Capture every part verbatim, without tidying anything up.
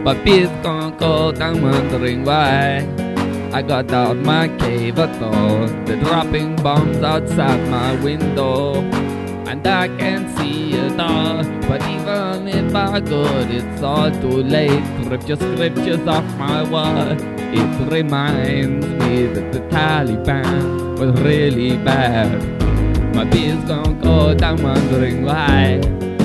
But beer's gonna cold, I'm wondering why. I got out my cave, I thought they're dropping bombs outside my window, and I can't see it all. But even if I could, it's all too late. Rip your scriptures off my wall. It reminds me that the Taliban was really bad. My beer's gone cold, I'm wondering why.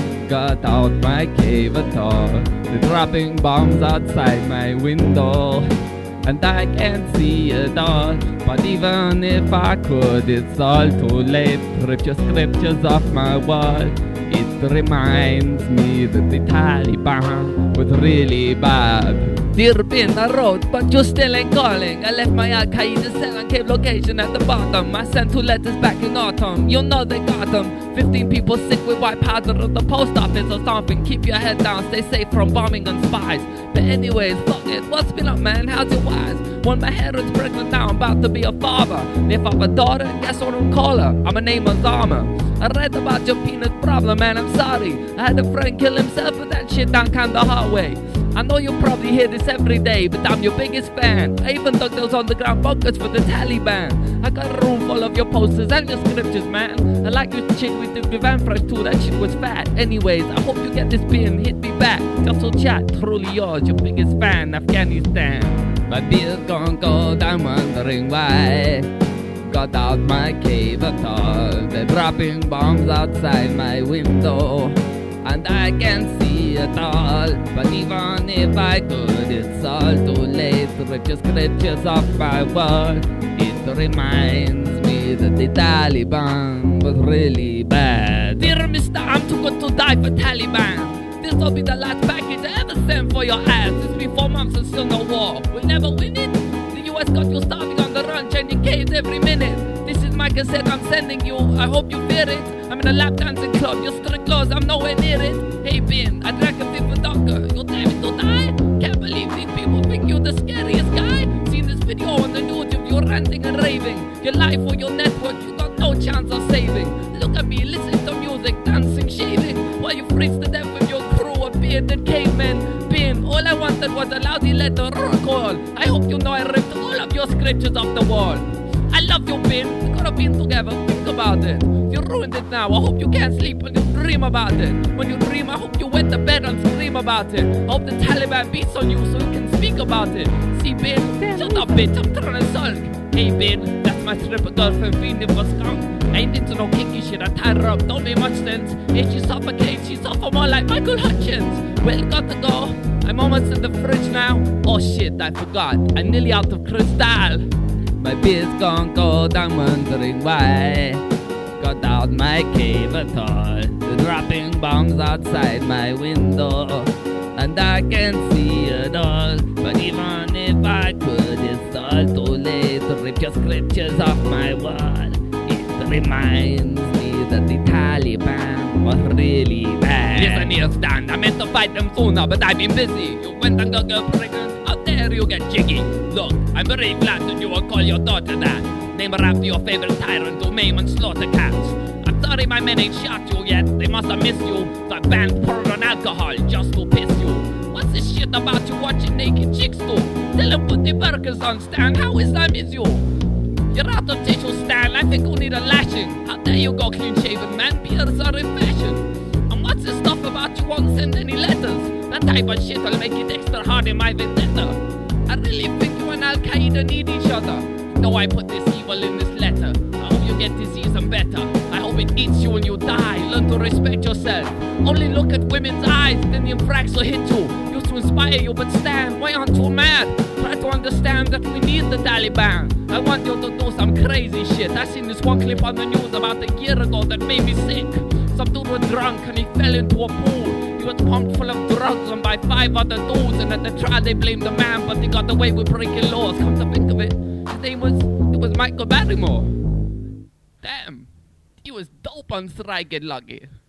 Got out my cave at all. They're dropping bombs outside my window, and I can't see it all. But even if I could, it's all too late. Rip your scriptures off my wall. It reminds me that the Taliban was really bad. Dear Ben, I wrote, but you still ain't calling. I left my Al-Qaeda cell and cave location at the bottom. I sent two letters back in autumn. You know they got them. Fifteen people sick with white powder at the post office or something. Keep your head down, stay safe from bombing and spies. But anyways, fuck it, what's been up, man? How's your wives? When my parents pregnant now, I'm about to be a father. If I'm a daughter, guess what I'm call her? I'm a name Osama. I read about your peanut problem, man, I'm sorry. I had a friend kill himself with that shit down kinda hard way. I know you probably hear this every day, but I'm your biggest fan. I even dug those underground bunkers for the Taliban. I got a room full of your posters and your scriptures, man. I like your chick with the Vivan Fresh too, that shit was fat. Anyways, I hope you get this bin, hit me back. Just to chat, truly yours, your biggest fan, Afghanistan. My beer's gone cold, I'm wondering why. Got out my cave at all. They're dropping bombs outside my window, and I can't see it all. But even if I could, it's all too late. Rip your scriptures off my wall. It reminds me that the Taliban was really bad. Dear mister, I'm too good to die for Taliban. This will be the last package I ever sent for your ass. It's been four months and still no war. We'll never win it. The U S got you starving on the run, changing caves every minute. This is my cassette I'm sending you, I hope you fear it. I'm in a lap dancing club, you're strict laws, I'm nowhere near it. Hey Ben, I drank a fifth with Doctor, you're damn to die? Can't believe these people think you're the scariest guy. Seen this video on the YouTube, you're ranting and raving. Your life or your network, you got no chance of saving. Look at me, listen to music, dancing, shaving, while you freeze to death with your crew of bearded cavemen. Ben, all I wanted was a lousy letter or a call. I hope you know I ripped all of your scriptures off the wall. I love you, Ben. We could have been together. Think about it. You ruined it now. I hope you can't sleep when you dream about it. When you dream, I hope you wet the bed and scream about it. I hope the Taliban beats on you so you can speak about it. See, Ben, shut up, bitch. I'm trying to sulk. Hey, Ben, that's my stripper girlfriend feeding for skunk. I ain't into no kinky shit. I tied her up. Don't make much sense. Hey, she suffocates. She suffer more like Michael Hutchins. Well, got to go. I'm almost in the fridge now. Oh, shit, I forgot. I'm nearly out of crystal. My beer's gone cold, I'm wondering why. Got out my cave at all. They're dropping bombs outside my window, and I can't see it all. But even if I could, it's all too late. Rip your scriptures off my wall. It reminds me that the Taliban was really bad. Listen here, Stan, I meant to fight them sooner, but I've been busy. You went and got girl pregnant. There you get jiggy. Look, I'm very glad that you will call your daughter that. Name her after your favorite tyrant who maim and slaughter cats. I'm sorry my men ain't shot you yet. They must have missed you. So I banned porn and alcohol just to piss you. What's this shit about you watching naked chicks do? Tell them put the burkas on, Stan. How Islam is you? You're out of tissue, Stan. I think you need a lashing. How dare you go clean shaven, man? Beards are in fashion. And what's this stuff about you won't send any letters? That type of shit will make it extra hard in my vendetta. I really think you and Al-Qaeda need each other. No, I put this evil in this letter. I hope you get disease and better. I hope it eats you when you die. Learn to respect yourself. Only look at women's eyes, then the infrax will hit you. Used to inspire you, but Stan, why aren't you mad? Try to understand that we need the Taliban. I want you to do some crazy shit. I seen this one clip on the news about a year ago that made me sick. Some dude was drunk and he fell into a pool. He was pumped full of drugs and by five other dudes, and at the trial they blamed the man, but he got away with breaking laws. Come to think of it, his name was, it was Michael Barrymore. Damn, he was dope on Strike It Lucky.